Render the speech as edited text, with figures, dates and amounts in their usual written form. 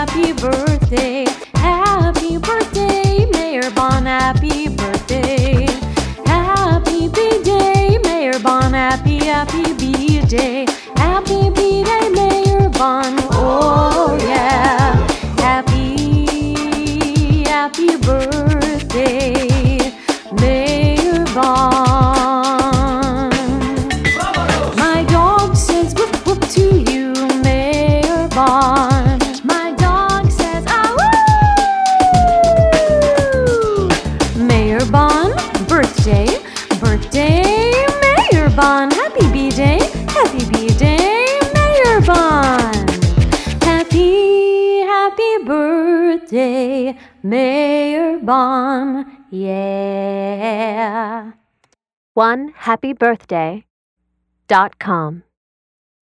happy birthday. Happy birthday, Mayor Bon, happy birthday. Happy B-Day, Mayor Bon, happy B-Day. Happy B-Day, Mayor Bon, oh yeah. Happy birthday, Mayor Bon. My dog says whoop whoop to you, Mayor Bon. My dog says ah woo. Mayor Bon, birthday, Mayor Bon. Happy B-Day, Mayor Bon. Happy birthday, Mayor Bon, yeah. OneHappyBirthday.com